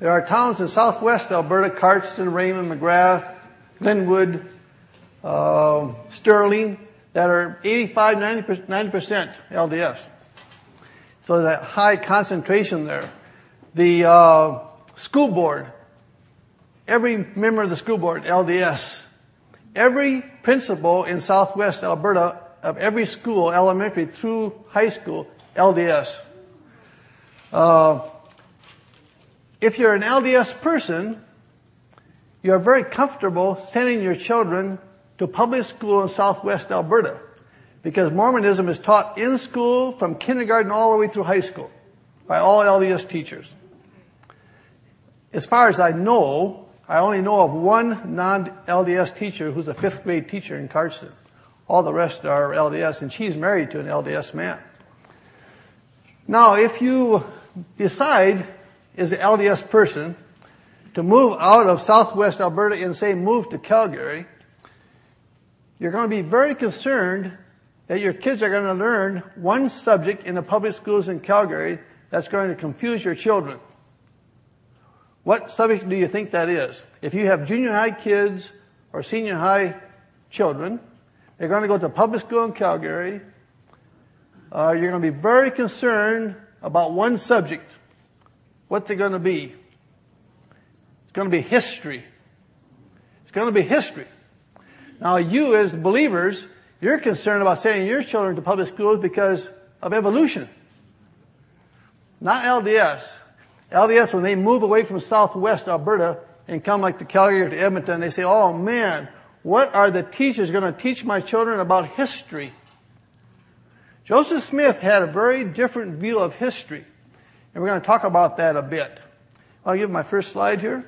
There are towns in southwest Alberta, Cardston, Raymond, McGrath, Glenwood, Sterling, that are 85, 90% LDS. So there's a high concentration there. The school board, every member of the school board, LDS. Every principal in southwest Alberta of every school, elementary through high school, LDS. If you're an LDS person, you're very comfortable sending your children to public school in southwest Alberta because Mormonism is taught in school from kindergarten all the way through high school by all LDS teachers. As far as I know, I only know of one non-LDS teacher who's a 5th grade teacher in Cardston. All the rest are LDS, and she's married to an LDS man. Now, if you decide as an LDS person to move out of southwest Alberta and say move to Calgary, you're going to be very concerned that your kids are going to learn one subject in the public schools in Calgary that's going to confuse your children. What subject do you think that is? If you have junior high kids or senior high children, they're going to go to public school in Calgary. You're going to be very concerned about one subject. What's it going to be? It's going to be history. It's going to be history. Now you as believers, you're concerned about sending your children to public schools because of evolution. Not LDS. LDS, when they move away from southwest Alberta and come like to Calgary or to Edmonton, they say, oh man, what are the teachers going to teach my children about history? Joseph Smith had a very different view of history, and we're going to talk about that a bit. I'll give my first slide here.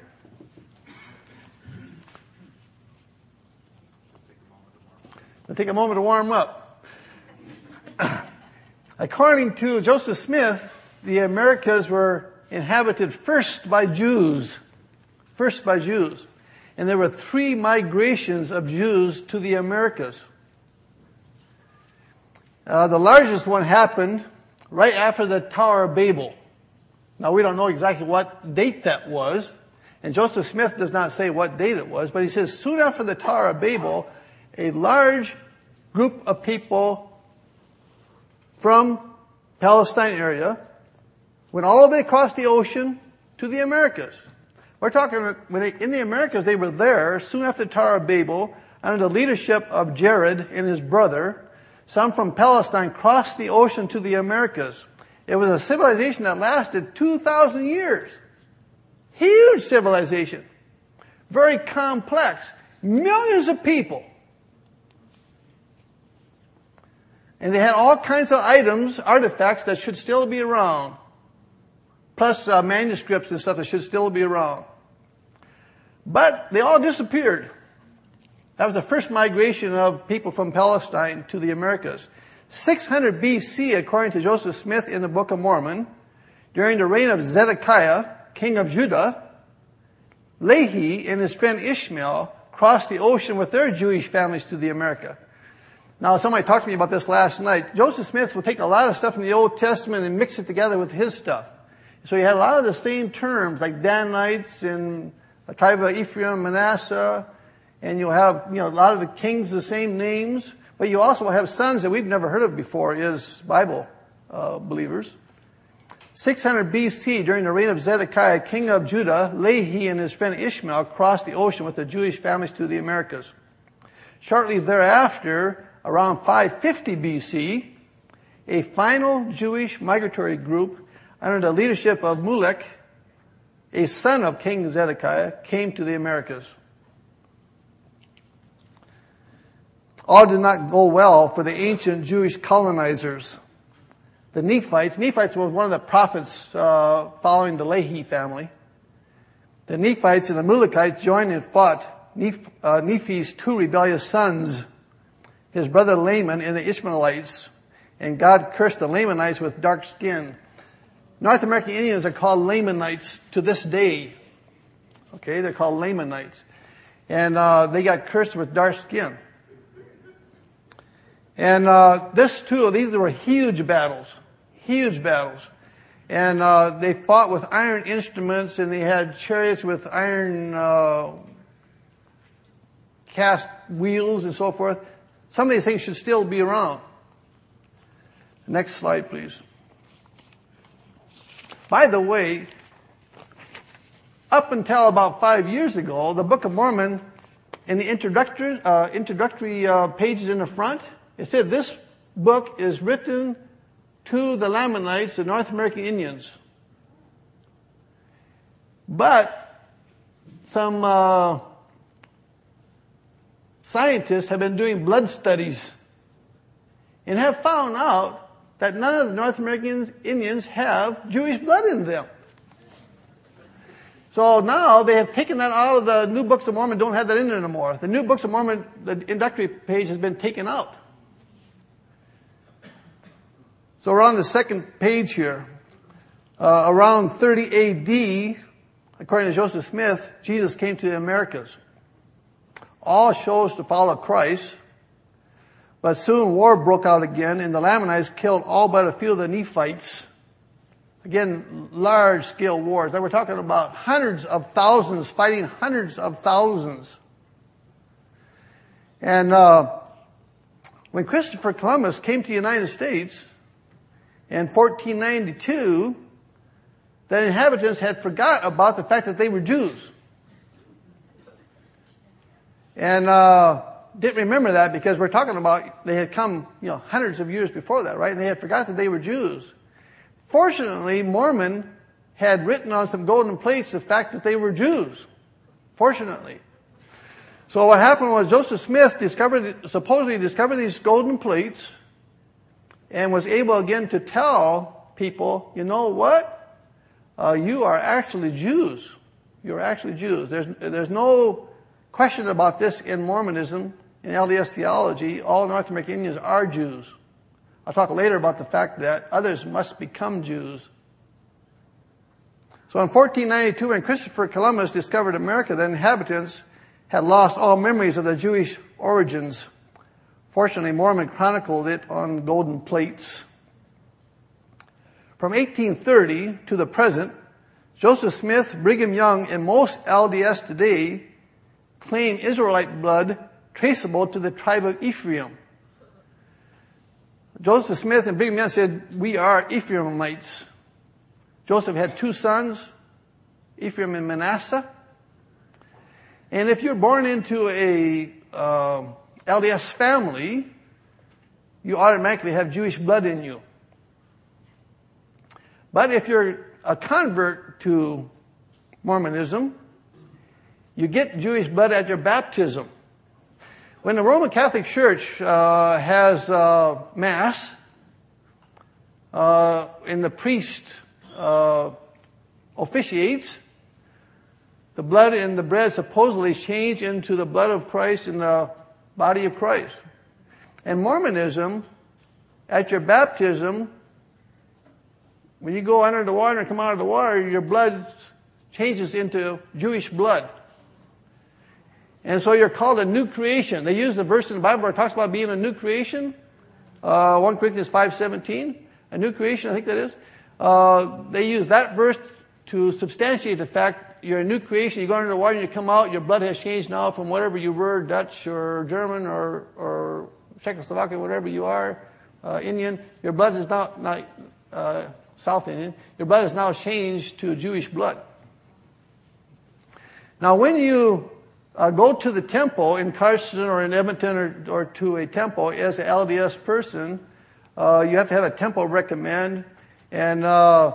I'll take a moment to warm up. According to Joseph Smith, the Americas were inhabited first by Jews. First by Jews. And there were 3 migrations of Jews to the Americas. The largest one happened right after the Tower of Babel. Now we don't know exactly what date that was, and Joseph Smith does not say what date it was, but he says soon after the Tower of Babel, a large group of people from Palestine area went all the way across the ocean to the Americas. We're talking, in the Americas, they were there soon after the Tower of Babel under the leadership of Jared and his brother. Some from Palestine crossed the ocean to the Americas. It was a civilization that lasted 2,000 years. Huge civilization. Very complex. Millions of people. And they had all kinds of items, artifacts that should still be around. Plus manuscripts and stuff that should still be around. But they all disappeared. That was the first migration of people from Palestine to the Americas. 600 BC, according to Joseph Smith in the Book of Mormon, during the reign of Zedekiah, king of Judah, Lehi and his friend Ishmael crossed the ocean with their Jewish families to the America. Now, somebody talked to me about this last night. Joseph Smith would take a lot of stuff from the Old Testament and mix it together with his stuff. So he had a lot of the same terms, like Danites and the tribe of Ephraim, Manasseh, and you'll have, a lot of the kings, the same names, but you also have sons that we've never heard of before as Bible believers. 600 BC, during the reign of Zedekiah, king of Judah, Lehi and his friend Ishmael crossed the ocean with the Jewish families to the Americas. Shortly thereafter, around 550 BC, a final Jewish migratory group under the leadership of Mulek, a son of King Zedekiah, came to the Americas. All did not go well for the ancient Jewish colonizers. The Nephites was one of the prophets following the Lehi family. The Nephites and the Mulekites joined and fought Nephi's 2 rebellious sons, his brother Laman and the Ishmaelites, and God cursed the Lamanites with dark skin. North American Indians are called Lamanites to this day. Okay, they're called Lamanites. And they got cursed with dark skin. And these were huge battles. And And they fought with iron instruments, and they had chariots with iron cast wheels and so forth. Some of these things should still be around. Next slide, please. By the way, up until about 5 years ago, the Book of Mormon, in the introductory pages in the front, it said this book is written to the Lamanites, the North American Indians. But some scientists have been doing blood studies and have found out that none of the North American Indians have Jewish blood in them. So now they have taken that out of the New Books of Mormon, don't have that in there anymore. The New Books of Mormon, the introductory page has been taken out. So we're on the second page here. Around 30 AD, according to Joseph Smith, Jesus came to the Americas. All chose to follow Christ, but soon war broke out again, and the Lamanites killed all but a few of the Nephites. Again, large-scale wars. Now we're talking about hundreds of thousands fighting hundreds of thousands. And when Christopher Columbus came to the United States in 1492, the inhabitants had forgot about the fact that they were Jews. And didn't remember that because we're talking about they had come, hundreds of years before that, right? And they had forgot that they were Jews. Fortunately, Mormon had written on some golden plates the fact that they were Jews. Fortunately. So what happened was Joseph Smith supposedly discovered these golden plates and was able again to tell people, you know what? You are actually Jews. You're actually Jews. There's no question about this in Mormonism, in LDS theology. All North American Indians are Jews. I'll talk later about the fact that others must become Jews. So in 1492, when Christopher Columbus discovered America, the inhabitants had lost all memories of their Jewish origins. Fortunately, Mormon chronicled it on golden plates. From 1830 to the present, Joseph Smith, Brigham Young, and most LDS today claim Israelite blood traceable to the tribe of Ephraim. Joseph Smith and Brigham Young said, we are Ephraimites. Joseph had two sons, Ephraim and Manasseh. And if you're born into a LDS family, you automatically have Jewish blood in you. But if you're a convert to Mormonism, you get Jewish blood at your baptism. When the Roman Catholic Church has Mass, and the priest officiates, the blood in the bread supposedly change into the blood of Christ in the body of Christ. And Mormonism, at your baptism, when you go under the water and come out of the water, your blood changes into Jewish blood. And so you're called a new creation. They use the verse in the Bible where it talks about being a new creation. 1 Corinthians 5:17. A new creation, I think that is. They use that verse to substantiate the fact you're a new creation. You go under the water and you come out, your blood has changed now from whatever you were, Dutch or German or Czechoslovakian, whatever you are, Indian. Your blood is not South Indian. Your blood is now changed to Jewish blood. Now when you go to the temple in Carson or in Edmonton or to a temple as an LDS person, you have to have a temple recommend, and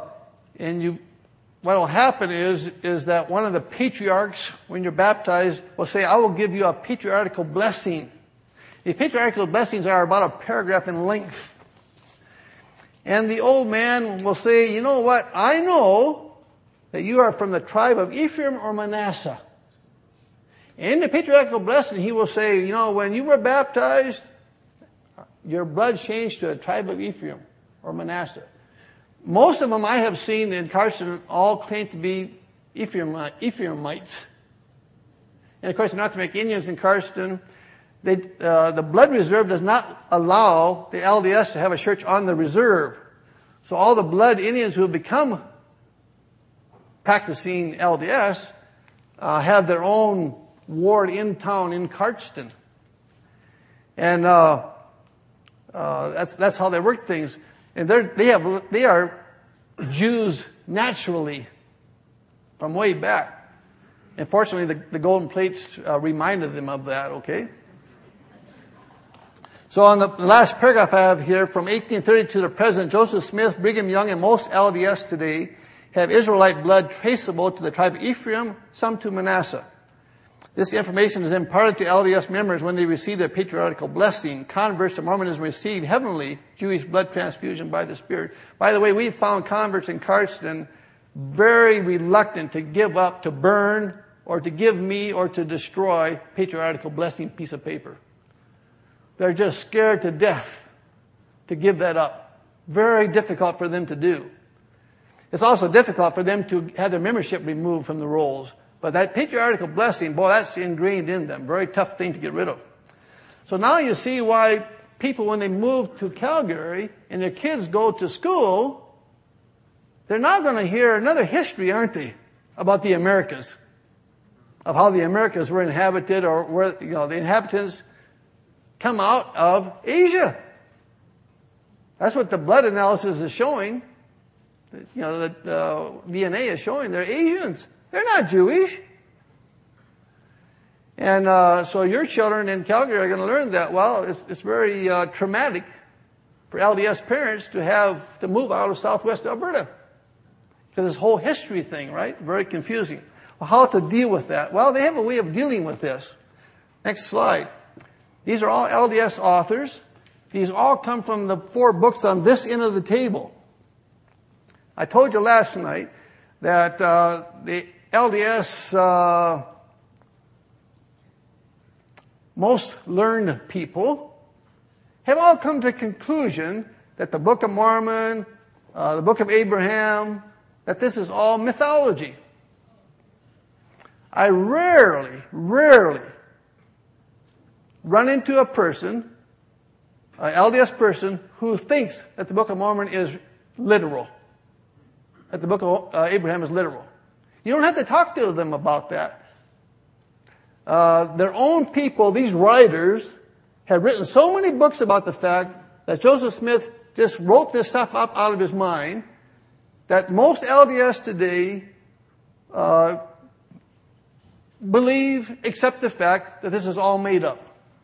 what will happen is that one of the patriarchs, when you're baptized, will say, I will give you a patriarchal blessing. The patriarchal blessings are about a paragraph in length. And the old man will say, you know what? I know that you are from the tribe of Ephraim or Manasseh. In the patriarchal blessing, he will say, when you were baptized, your blood changed to a tribe of Ephraim or Manasseh. Most of them I have seen in Carson all claim to be Ephraimites. And of course, the North American Indians in Carson, the blood reserve does not allow the LDS to have a church on the reserve. So all the blood Indians who have become practicing LDS have their own ward in town in Cardston. And that's how they work things. And they are Jews naturally from way back. And fortunately, the golden plates reminded them of that, okay? So on the last paragraph I have here, from 1830 to the present, Joseph Smith, Brigham Young, and most LDS today have Israelite blood traceable to the tribe of Ephraim, some to Manasseh. This information is imparted to LDS members when they receive their patriarchal blessing. Converts to Mormonism receive heavenly Jewish blood transfusion by the Spirit. By the way, we found converts in Cardston very reluctant to give up, to burn, or to give me, or to destroy patriarchal blessing piece of paper. They're just scared to death to give that up. Very difficult for them to do. It's also difficult for them to have their membership removed from the rolls. But that patriarchal blessing, boy, that's ingrained in them. Very tough thing to get rid of. So now you see why people, when they move to Calgary and their kids go to school, they're now going to hear another history, aren't they, about the Americas, of how the Americas were inhabited, or where, the inhabitants come out of Asia. That's what the blood analysis is showing. That DNA is showing they're Asians. They're not Jewish. And so your children in Calgary are going to learn that. Well, it's very traumatic for LDS parents to move out of southwest Alberta. Because this whole history thing, right? Very confusing. Well, how to deal with that? Well, they have a way of dealing with this. Next slide. These are all LDS authors. These all come from the 4 books on this end of the table. I told you last night that the LDS most learned people have all come to the conclusion that the Book of Mormon, the Book of Abraham, that this is all mythology. I rarely run into a person, an LDS person, who thinks that the Book of Mormon is literal, that the Book of Abraham is literal. You don't have to talk to them about that. Their own people, these writers, have written so many books about the fact that Joseph Smith just wrote this stuff up out of his mind, that most LDS today accept the fact that this is all made up.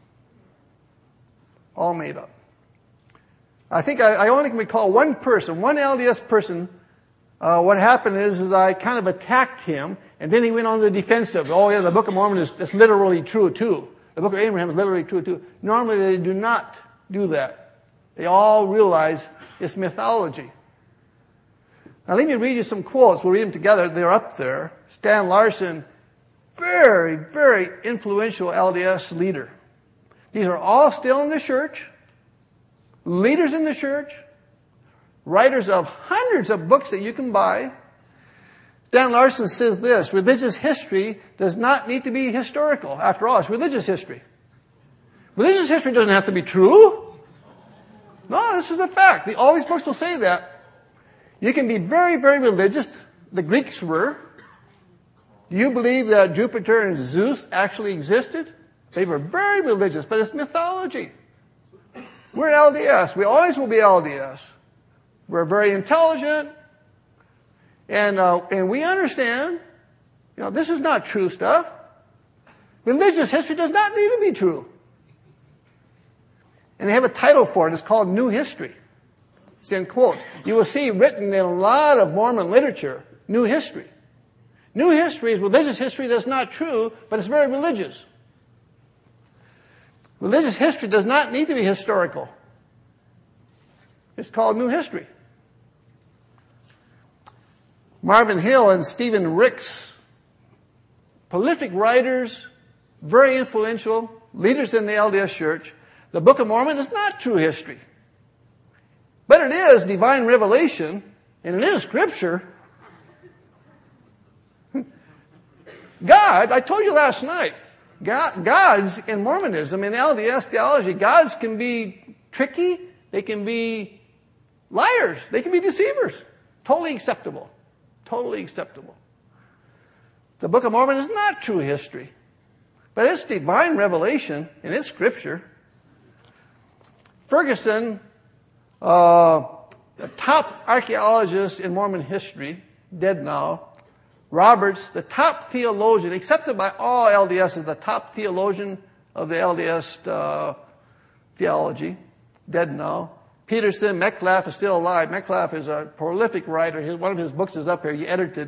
All made up. I think I only can recall one LDS person. What happened is I kind of attacked him, and then he went on the defensive. Oh yeah, the Book of Mormon is literally true too. The Book of Abraham is literally true too. Normally they do not do that. They all realize it's mythology. Now let me read you some quotes. We'll read them together. They're up there. Stan Larson, very, very influential LDS leader. These are all still in the church, leaders in the church, writers of hundreds of books that you can buy. Stan Larson says this: religious history does not need to be historical. After all, it's religious history. Religious history doesn't have to be true. No, this is a fact. All these books will say that. You can be very, very religious. The Greeks were. Do you believe that Jupiter and Zeus actually existed? They were very religious, but it's mythology. We're LDS. We always will be LDS. We're very intelligent, and we understand, this is not true stuff. Religious history does not need to be true. And they have a title for it. It's called New History. It's in quotes. You will see written in a lot of Mormon literature, New History. New history is religious history that's not true, but it's very religious. Religious history does not need to be historical. It's called New History. Marvin Hill and Stephen Ricks, prolific writers, very influential, leaders in the LDS Church. The Book of Mormon is not true history. But it is divine revelation, and it is Scripture. God, I told you last night, gods in Mormonism, in LDS theology, gods can be tricky, they can be liars. They can be deceivers. Totally acceptable. Totally acceptable. The Book of Mormon is not true history, but it's divine revelation and it's scripture. Ferguson, the top archaeologist in Mormon history, dead now. Roberts, the top theologian, accepted by all LDS as the top theologian of the LDS theology, dead now. Peterson, Metcalf is still alive. Metcalf is a prolific writer. One of his books is up here. He edited.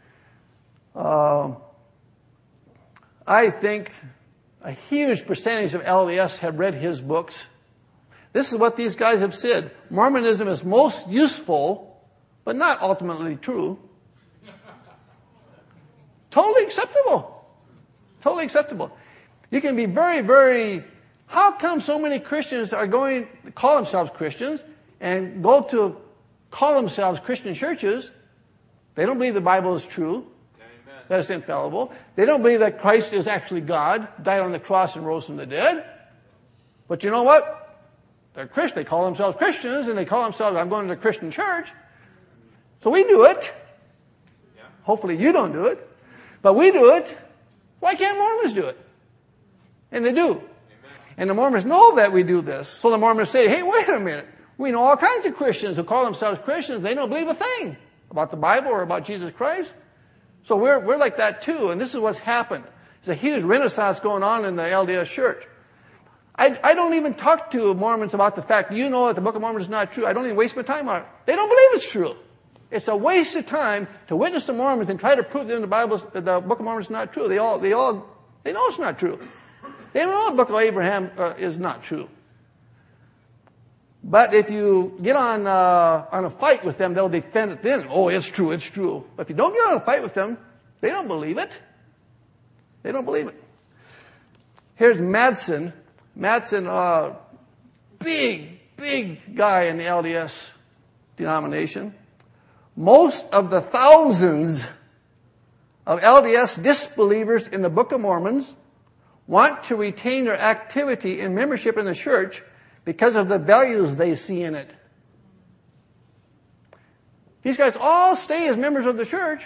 I think a huge percentage of LDS have read his books. This is what these guys have said. Mormonism is most useful, but not ultimately true. Totally acceptable. Totally acceptable. You can be very, very... How come so many Christians are going to call themselves Christians and go to call themselves Christian churches? They don't believe the Bible is true. Amen. That it's infallible. They don't believe that Christ is actually God, died on the cross and rose from the dead. But you know what? They're Christian. They call themselves Christians and they call themselves, I'm going to the Christian church. So we do it. Yeah. Hopefully you don't do it. But we do it. Why can't Mormons do it? And they do. Amen. And the Mormons know that we do this. So the Mormons say, hey, wait a minute. We know all kinds of Christians who call themselves Christians. They don't believe a thing about the Bible or about Jesus Christ. So we're like that too. And this is what's happened. There's a huge renaissance going on in the LDS church. I don't even talk to Mormons about the fact, you know that the Book of Mormon is not true. I don't even waste my time on it. They don't believe it's true. It's a waste of time to witness to Mormons and try to prove them the Book of Mormon is not true. They know it's not true. They know the Book of Abraham is not true. But if you get on a fight with them, they'll defend it then. Oh, it's true, it's true. But if you don't get on a fight with them, they don't believe it. They don't believe it. Here's Madsen. Madsen, big guy in the LDS denomination. Most of the thousands of LDS disbelievers in the Book of Mormon want to retain their activity and membership in the church because of the values they see in it. These guys all stay as members of the church.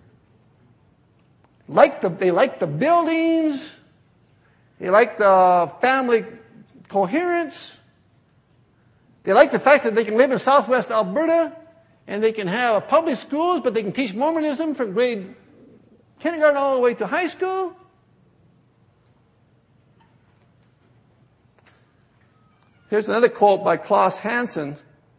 They like the buildings. They like the family coherence. They like the fact that they can live in Southwest Alberta and they can have public schools, but they can teach Mormonism from grade kindergarten all the way to high school. Here's another quote by Klaus Hansen.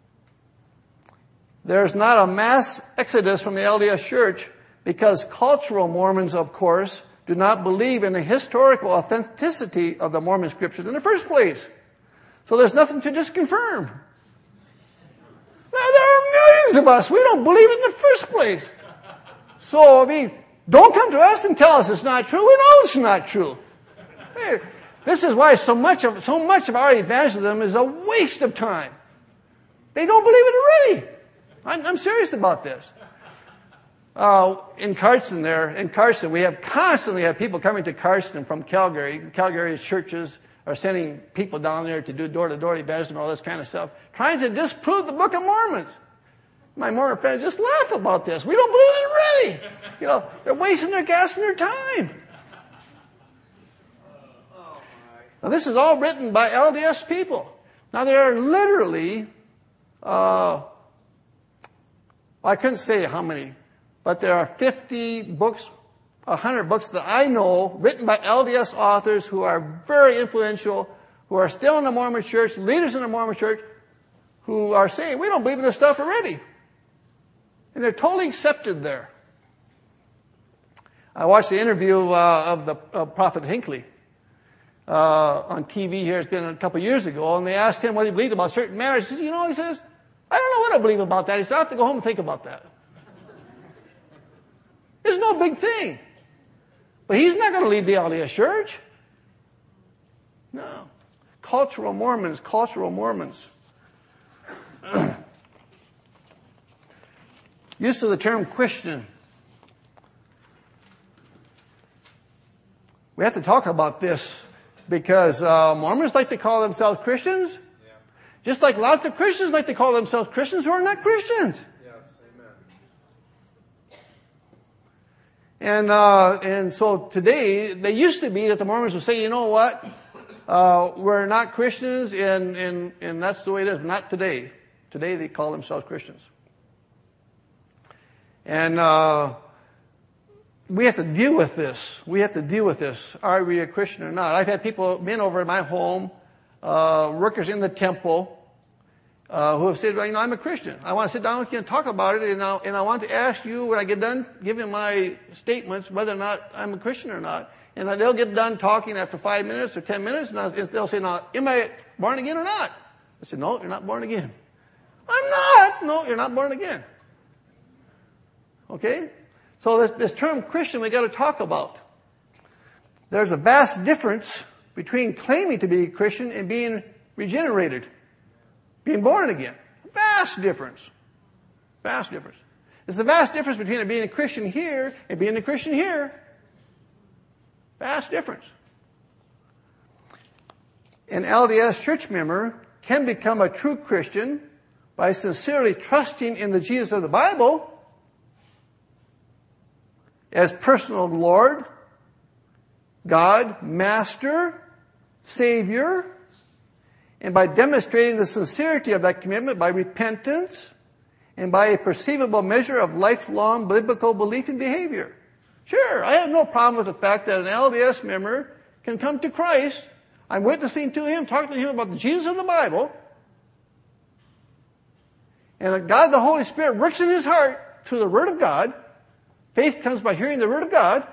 There's not a mass exodus from the LDS Church because cultural Mormons, of course, do not believe in the historical authenticity of the Mormon scriptures in the first place. So there's nothing to disconfirm. Now, there are millions of us. We don't believe it in the first place. So, don't come to us and tell us it's not true. We know it's not true. Hey, this is why so much of our evangelism is a waste of time. They don't believe it already. I'm serious about this. In Carson, we constantly have people coming to Carson from Calgary. Calgary's churches are sending people down there to do door-to-door evangelism and all this kind of stuff, trying to disprove the Book of Mormon. My Mormon friends just laugh about this. We don't believe it already. They're wasting their gas and their time. Now, this is all written by LDS people. Now, there are literally, I couldn't say how many, but there are 50 books, 100 books that I know written by LDS authors who are very influential, who are still in the Mormon church, leaders in the Mormon church, who are saying, we don't believe in this stuff already. And they're totally accepted there. I watched the interview of the Prophet Hinckley on TV here. It's been a couple of years ago, and they asked him what he believed about certain matters. He says, I don't know what I believe about that. He said, I have to go home and think about that. It's no big thing. But he's not going to leave the LDS church. No. Cultural Mormons. Use of the term Christian. We have to talk about this because Mormons like to call themselves Christians. Yeah. Just like lots of Christians like to call themselves Christians who are not Christians. Yes, amen. And so today, they used to be that the Mormons would say, you know what? We're not Christians and that's the way it is. Not today. Today they call themselves Christians. And, we have to deal with this. We have to deal with this. Are we a Christian or not? I've had men over at my home, workers in the temple, who have said, well, you know, I'm a Christian. I want to sit down with you and talk about it, and I want to ask you when I get done giving my statements whether or not I'm a Christian or not. And they'll get done talking after 5 minutes or 10 minutes, and they'll say, now, am I born again or not? I said, no, you're not born again. I'm not. No, you're not born again. Okay? So this term Christian we got to talk about. There's a vast difference between claiming to be a Christian and being regenerated. Being born again. Vast difference. Vast difference. There's a vast difference between being a Christian here and being a Christian here. Vast difference. An LDS church member can become a true Christian by sincerely trusting in the Jesus of the Bible as personal Lord, God, Master, Savior, and by demonstrating the sincerity of that commitment by repentance and by a perceivable measure of lifelong biblical belief and behavior. Sure, I have no problem with the fact that an LDS member can come to Christ. I'm witnessing to him, talking to him about the Jesus of the Bible, and that God the Holy Spirit works in his heart through the Word of God. Faith comes by hearing the Word of God.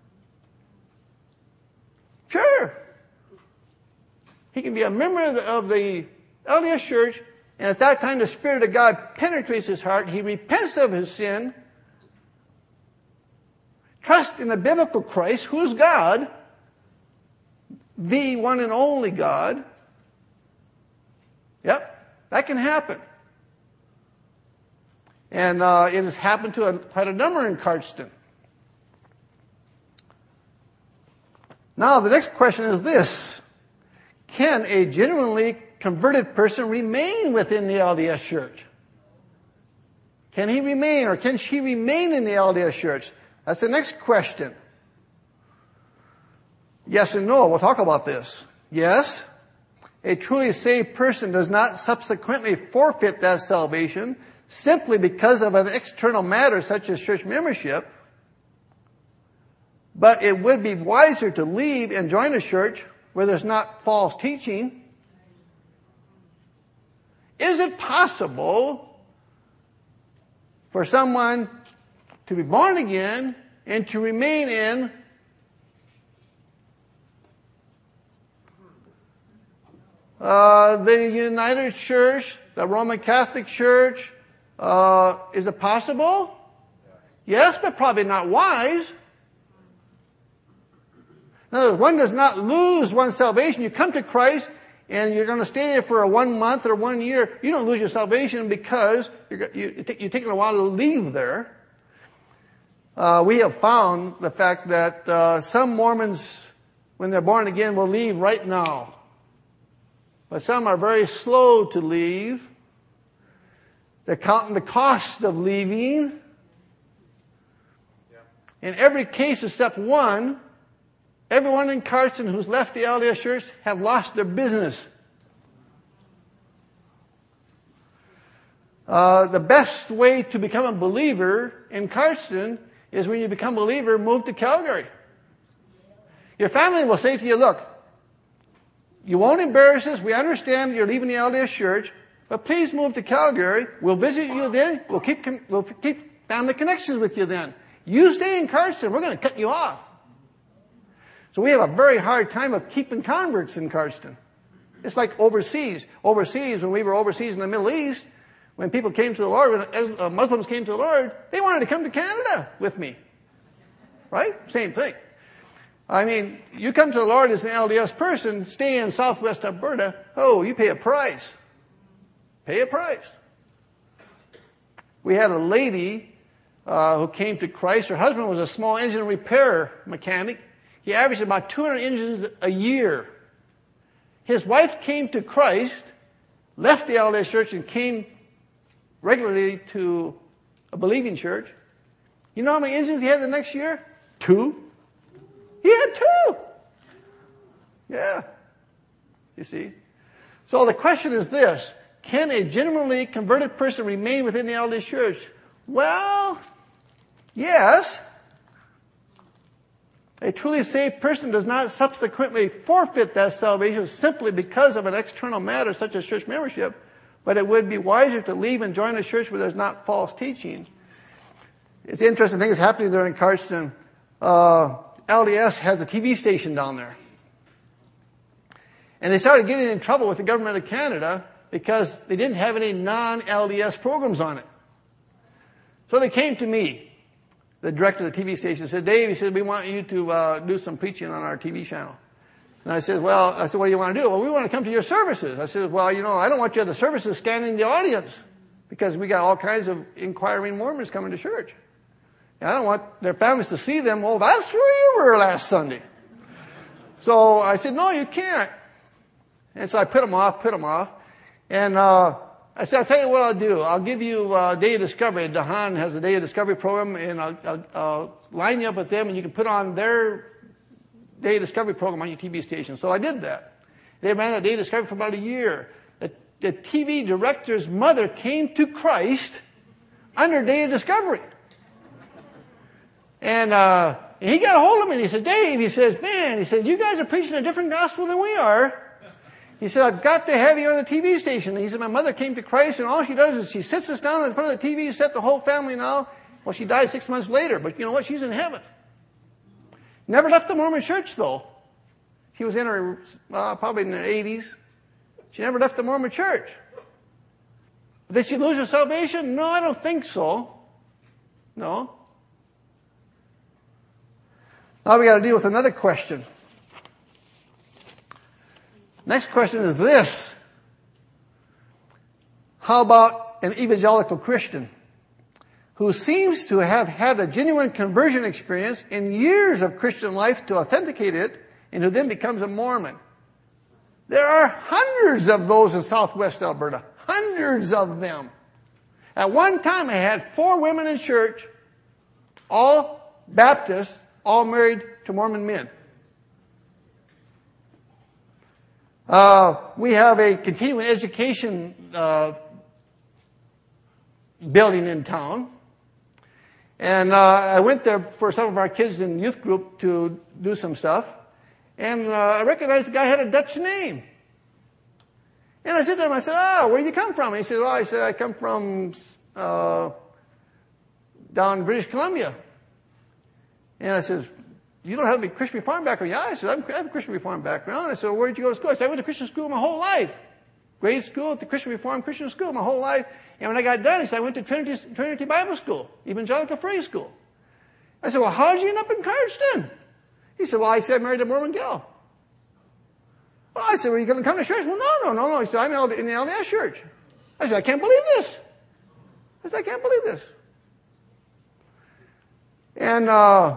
Sure. He can be a member of the LDS Church, and at that time the Spirit of God penetrates his heart. He repents of his sin. Trust in the biblical Christ, who is God, the one and only God. Yep, that can happen. And it has happened to quite a number in Cardston. Now, the next question is this. Can a genuinely converted person remain within the LDS Church? Can he remain or can she remain in the LDS Church? That's the next question. Yes and no. We'll talk about this. Yes, a truly saved person does not subsequently forfeit that salvation simply because of an external matter such as church membership. But it would be wiser to leave and join a church where there's not false teaching. Is it possible for someone to be born again and to remain in the United Church, the Roman Catholic Church? Is it possible? Yes, but probably not wise. In other words, one does not lose one's salvation. You come to Christ and you're going to stay there for 1 month or 1 year. You don't lose your salvation because you're taking a while to leave there. We have found the fact that some Mormons, when they're born again, will leave right now. But some are very slow to leave. They're counting the cost of leaving. In every case except one, everyone in Cardston who's left the LDS Church have lost their business. The best way to become a believer in Cardston is when you become a believer, move to Calgary. Your family will say to you, look, you won't embarrass us. We understand you're leaving the LDS Church, but please move to Calgary. We'll visit you then. We'll keep family connections with you then. You stay in Cardston. We're going to cut you off. So we have a very hard time of keeping converts in Cardston. It's like overseas. Overseas, when we were overseas in the Middle East, when people came to the Lord, when Muslims came to the Lord, they wanted to come to Canada with me. Right? Same thing. I mean, you come to the Lord as an LDS person, stay in Southwest Alberta, oh, you pay a price. Pay a price. We had a lady who came to Christ. Her husband was a small engine repair mechanic. He averaged about 200 engines a year. His wife came to Christ left the LDS church and came regularly to a believing church. You know how many injuries he had the next year? 2. He had 2. Yeah. You see? So the question is this: can a genuinely converted person remain within the LDS church? Well, yes. A truly saved person does not subsequently forfeit that salvation simply because of an external matter such as church membership, but it would be wiser to leave and join a church where there's not false teaching. It's an interesting thing that's happening there in Cardston. LDS has a TV station down there. And they started getting in trouble with the government of Canada because they didn't have any non-LDS programs on it. So they came to me, the director of the TV station, and said, Dave, he said, we want you to do some preaching on our TV channel. And I said, what do you want to do? Well, we want to come to your services. I said, well, I don't want you at the services scanning the audience because we got all kinds of inquiring Mormons coming to church. And I don't want their families to see them. Well, that's where you were last Sunday. So I said, no, you can't. And so I put them off. And I said, I'll tell you what I'll do. I'll give you Day of Discovery. Dahan has a Day of Discovery program, and I'll line you up with them, and you can put on their Day of Discovery program on your TV station. So I did that. They ran that Day of Discovery for about a year. The TV director's mother came to Christ under Day of Discovery. And he got a hold of me, and he said, Dave, he says, man, he said, you guys are preaching a different gospel than we are. He said, I've got to have you on the TV station. And he said, my mother came to Christ, and all she does is she sits us down in front of the TV, set the whole family now. Well, she died 6 months later, but you know what? She's in heaven. Never left the Mormon church, though. She was in her, probably in the 80s. She never left the Mormon church. Did she lose her salvation? No, I don't think so. No. Now we got to deal with another question. Next question is this: how about an evangelical Christian who seems to have had a genuine conversion experience in years of Christian life to authenticate it, and who then becomes a Mormon? There are hundreds of those in Southwest Alberta. Hundreds of them. At one time I had 4 women in church, all Baptists, all married to Mormon men. We have a continuing education building in town. And I went there for some of our kids in youth group to do some stuff. And I recognized the guy had a Dutch name. And I said to him, I said, where do you come from? And he said, I come from down in British Columbia. And I said, you don't have a Christian Reformed background? Yeah, I said, I have a Christian Reformed background. I said, well, where did you go to school? I said, I went to Christian school my whole life. Grade school at the Christian Reformed Christian school my whole life. And when I got done, he said, I went to Trinity Bible School, Evangelical Free School. I said, well, how did you end up in Cardston? He said, I said, I married a Mormon gal. Well, I said, well, you going to come to church? Well, no. He said, I'm in the LDS church. I said, I can't believe this. I can't believe this. And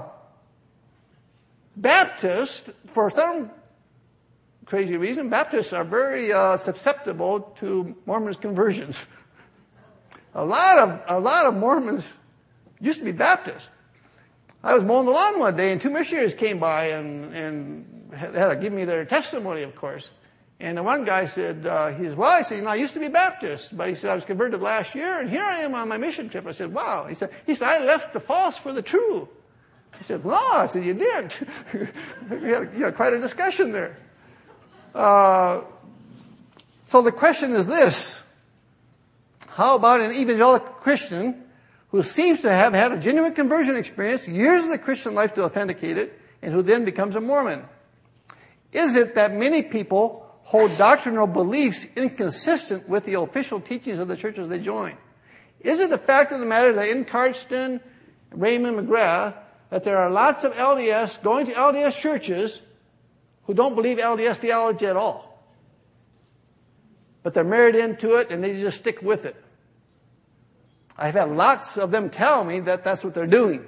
Baptists, for some crazy reason, Baptists are very susceptible to Mormons' conversions. A lot of Mormons used to be Baptist. I was mowing the lawn one day, and 2 missionaries came by and had to give me their testimony, of course. And the one guy said, I said, I used to be Baptist, but he said, I was converted last year, and here I am on my mission trip. I said, wow. He said, I left the false for the true. He said, no. I said, you didn't. We had quite a discussion there. So the question is this: how about an evangelical Christian who seems to have had a genuine conversion experience, years of the Christian life to authenticate it, and who then becomes a Mormon? Is it that many people hold doctrinal beliefs inconsistent with the official teachings of the churches they join? Is it the fact of the matter that in Cardston, Raymond, McGrath, that there are lots of LDS going to LDS churches who don't believe LDS theology at all? But they're married into it and they just stick with it. I've had lots of them tell me that that's what they're doing.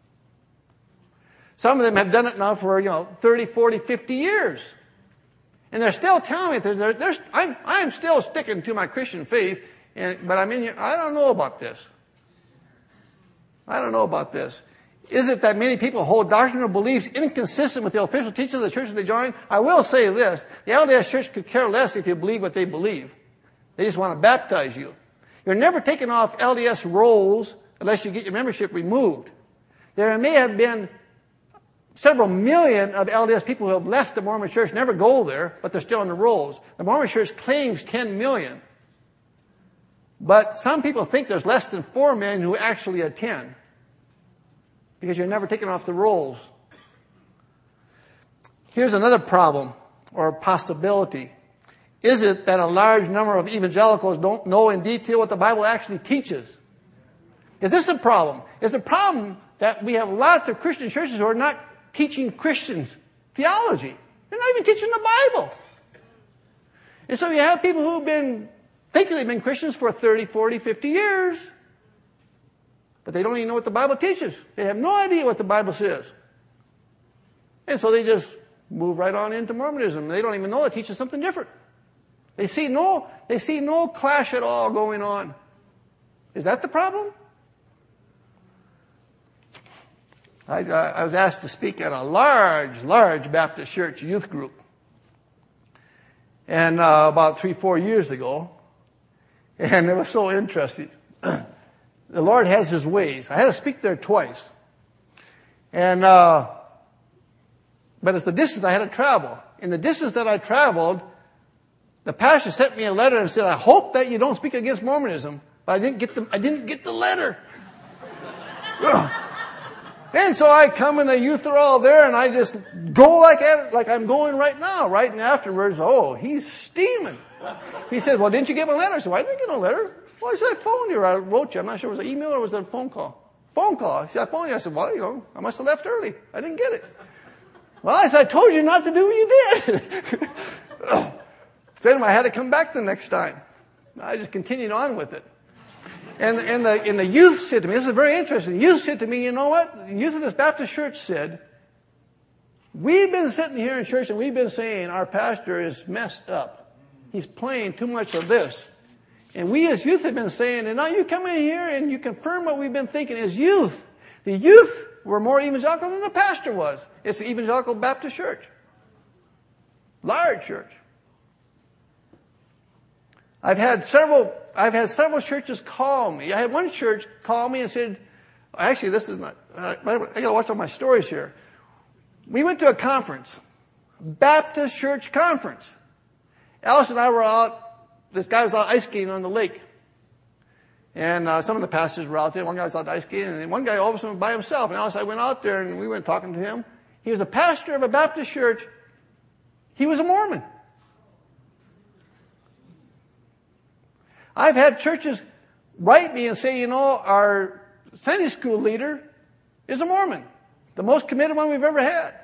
Some of them have done it now for, 30, 40, 50 years. And they're still telling me that I'm still sticking to my Christian faith, but I'm in here. I don't know about this. I don't know about this. Is it that many people hold doctrinal beliefs inconsistent with the official teachings of the church that they join? I will say this. The LDS Church could care less if you believe what they believe. They just want to baptize you. You're never taking off LDS rolls unless you get your membership removed. There may have been several million of LDS people who have left the Mormon Church, never go there, but they're still on the rolls. The Mormon Church claims 10 million. But some people think there's less than 4 million who actually attend. Because you're never taking off the rolls. Here's another problem or possibility. Is it that a large number of evangelicals don't know in detail what the Bible actually teaches? Is this a problem? It's a problem that we have lots of Christian churches who are not teaching Christians theology. They're not even teaching the Bible. And so you have people who've been thinking they've been Christians for 30, 40, 50 years. But they don't even know what the Bible teaches. They have no idea what the Bible says. And so they just move right on into Mormonism. They don't even know it teaches something different. They see no clash at all going on. Is that the problem? I was asked to speak at a large Baptist church youth group. And about 3-4 years ago. And it was so interesting. The Lord has His ways. I had to speak there twice. And, but it's the distance I had to travel. In the distance that I traveled, the pastor sent me a letter and said, I hope that you don't speak against Mormonism. But I didn't get the letter. And so I come and the youth are all there and I just go like I'm going right now. Right, and afterwards, oh, he's steaming. He said, well, didn't you get my letter? I said, well, I didn't get no letter. Well, I said, I phoned you or I wrote you. I'm not sure it was an email or was it a phone call? Phone call. He said, I phoned you. I said, well, I must have left early. I didn't get it. Well, I said, I told you not to do what you did. So anyway, I had to come back the next time. I just continued on with it. And the youth said to me, this is very interesting. The youth said to me, you know what? The youth of this Baptist church said, we've been sitting here in church and we've been saying our pastor is messed up. He's playing too much of this. And we as youth have been saying, and now you come in here and you confirm what we've been thinking as youth. The youth were more evangelical than the pastor was. It's the Evangelical Baptist Church. Large church. I've had several churches call me. I had one church call me and said, actually this is not, I gotta watch all my stories here. We went to a conference. Baptist church conference. Alice and I were out. This guy was out ice skating on the lake. And some of the pastors were out there. One guy was out ice skating, and one guy all of a sudden by himself. And Alice and I went out there, and we went talking to him. He was a pastor of a Baptist church. He was a Mormon. I've had churches write me and say, you know, our Sunday school leader is a Mormon. The most committed one we've ever had.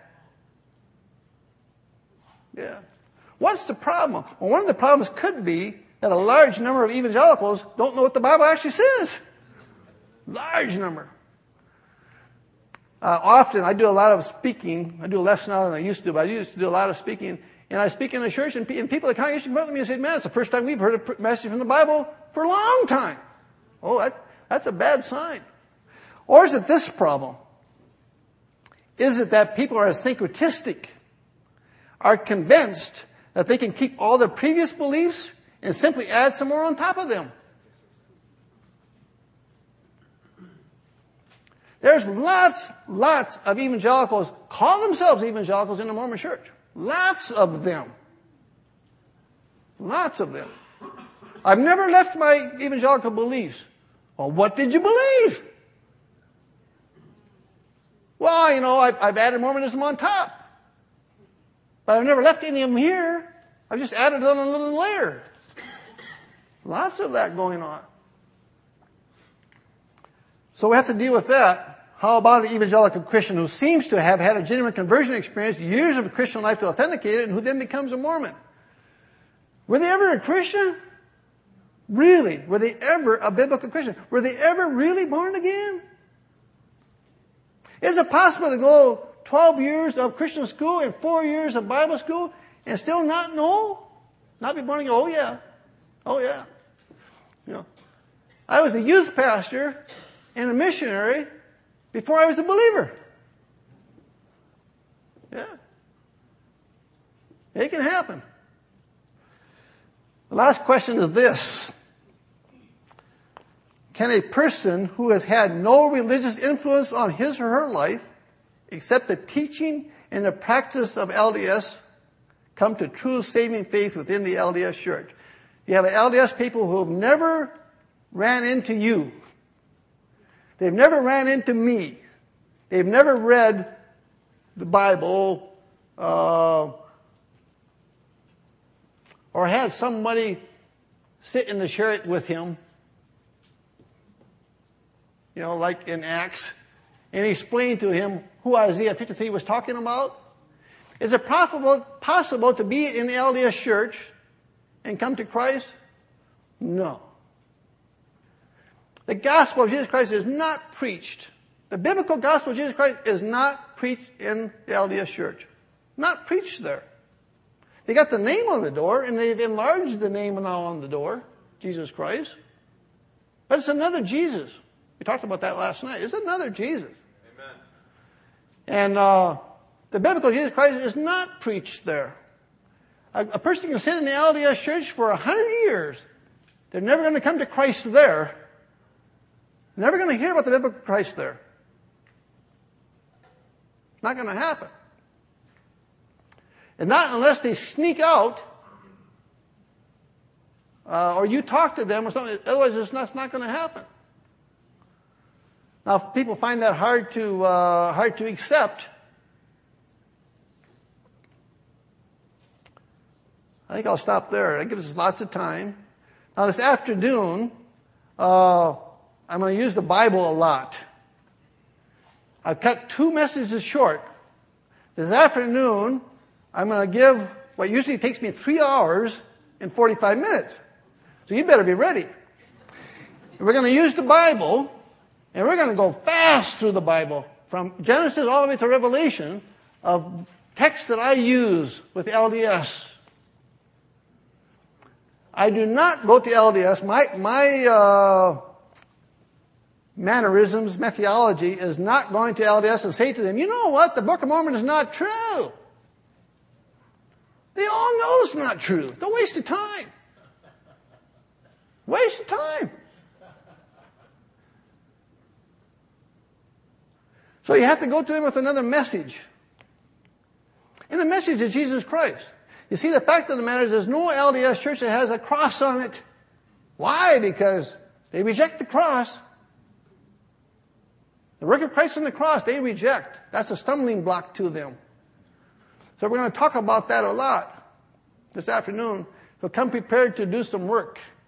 Yeah. What's the problem? Well, one of the problems could be that a large number of evangelicals don't know what the Bible actually says. Large number. Often I do a lot of speaking. I do less now than I used to, but I used to do a lot of speaking. And I speak in a church and people in the congregation come up to me and say, man, it's the first time we've heard a message from the Bible for a long time. Oh, that's a bad sign. Or is it this problem? Is it that people are syncretistic, are convinced that they can keep all their previous beliefs and simply add some more on top of them? There's lots of evangelicals, call themselves evangelicals in the Mormon church. Lots of them. Lots of them. I've never left my evangelical beliefs. Well, what did you believe? Well, you know, I've added Mormonism on top. But I've never left any of them here. I've just added on a little layer. Lots of that going on. So we have to deal with that. How about an evangelical Christian who seems to have had a genuine conversion experience, years of Christian life to authenticate it, and who then becomes a Mormon? Were they ever a Christian? Really? Were they ever a biblical Christian? Were they ever really born again? Is it possible to go 12 years of Christian school and 4 years of Bible school and still not know? Not be born again? Oh yeah. Oh yeah. You know, I was a youth pastor and a missionary before I was a believer. Yeah. It can happen. The last question is this. Can a person who has had no religious influence on his or her life, except the teaching and the practice of LDS, come to true saving faith within the LDS church? You have LDS people who have never ran into you. They've never ran into me. They've never read the Bible, or had somebody sit in the chariot with him, you know, like in Acts, and explain to him who Isaiah 53 was talking about. Is it possible to be in the LDS church and come to Christ? No. The gospel of Jesus Christ is not preached. The biblical gospel of Jesus Christ is not preached in the LDS church. Not preached there. They got the name on the door, and they've enlarged the name now on the door, Jesus Christ. But it's another Jesus. We talked about that last night. It's another Jesus. Amen. And the biblical Jesus Christ is not preached there. A person can sit in the LDS church for 100 years. They're never going to come to Christ there. Never going to hear about the biblical Christ there. Not going to happen. And not unless they sneak out, or you talk to them or something. Otherwise, it's not going to happen. Now, if people find that hard to accept, I think I'll stop there. That gives us lots of time. Now, this afternoon, I'm going to use the Bible a lot. I've cut 2 messages short. This afternoon, I'm going to give what usually takes me 3 hours and 45 minutes. So you better be ready. We're going to use the Bible, and we're going to go fast through the Bible, from Genesis all the way to Revelation, of texts that I use with LDS. I do not go to LDS. My mannerisms, methodology is not going to LDS and say to them, you know what, the Book of Mormon is not true. They all know it's not true. It's a waste of time. Waste of time. So you have to go to them with another message. And the message is Jesus Christ. You see, the fact of the matter is there's no LDS church that has a cross on it. Why? Because they reject the cross. The work of Christ on the cross, they reject. That's a stumbling block to them. So we're going to talk about that a lot this afternoon. So come prepared to do some work.